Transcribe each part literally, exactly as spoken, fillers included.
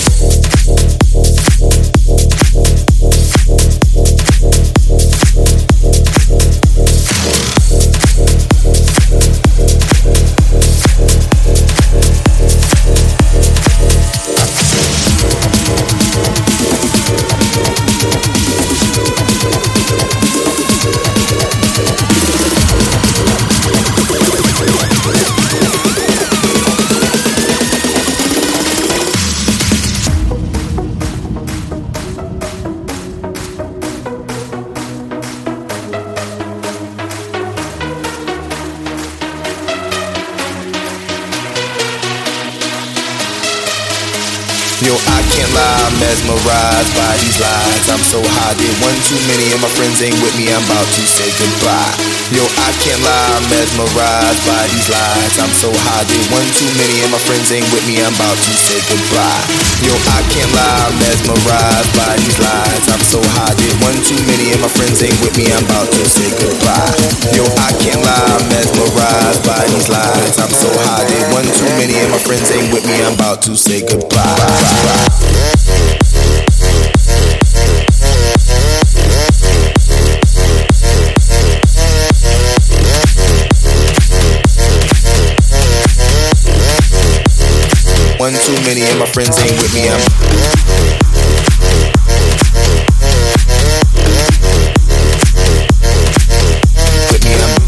Yo, I can't lie, I'm mesmerized by these lies. I'm so high, did one too many and my friends ain't with me, I'm about to say goodbye. Yo, I can't lie, I'm mesmerized by these lies. I'm so high, did one too many and my friends ain't with me, I'm about to say goodbye. Yo, I can't lie, I'm mesmerized by these lies. I'm so high, did one too many and my friends ain't with me, I'm about to say goodbye. Yo, I can't lie, I'm mesmerized by these lies. I'm so high, did one too many and my friends ain't with me, I'm about to say goodbye. One too many and my friends ain't with me, I'm with me, I'm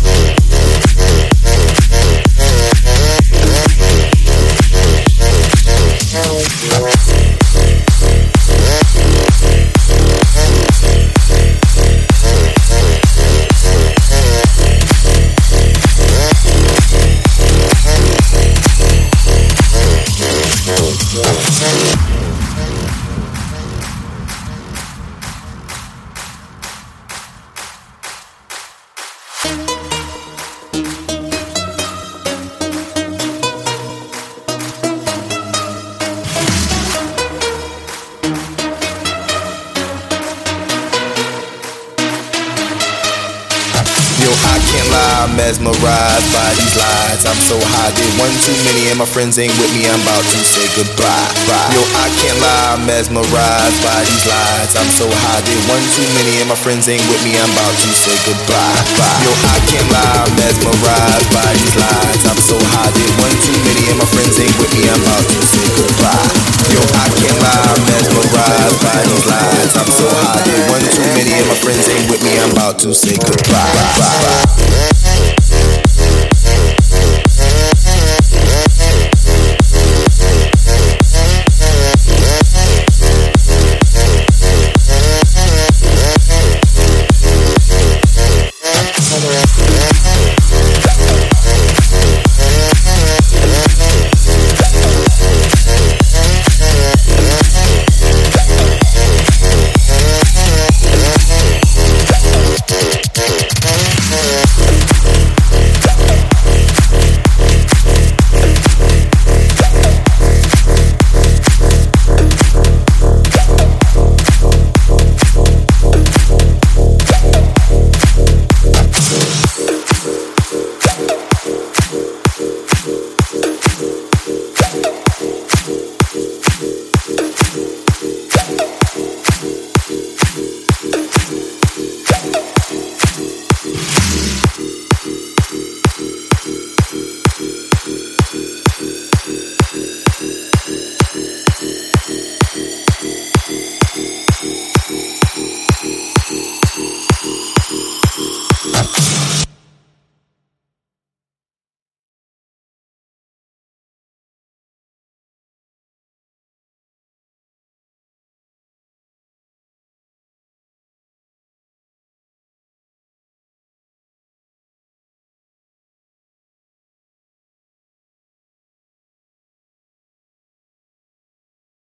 Yo, I can't lie, I'm mesmerized by these lies. I'm so high, did one too many and my friends ain't with me, I'm about to say goodbye. Yo, I can't lie, I'm mesmerized by these lies. I'm so high, did one too many and my friends ain't with me, I'm about to say goodbye. Yo, I can't lie, I'm mesmerized by these lies. I'm so high, did one too many and my friends ain't with me, I'm about to say goodbye. Yo, I can't lie, I'm mesmerized by these lies. I'm so high, did one too many and my friends ain't with me, I'm about to say goodbye.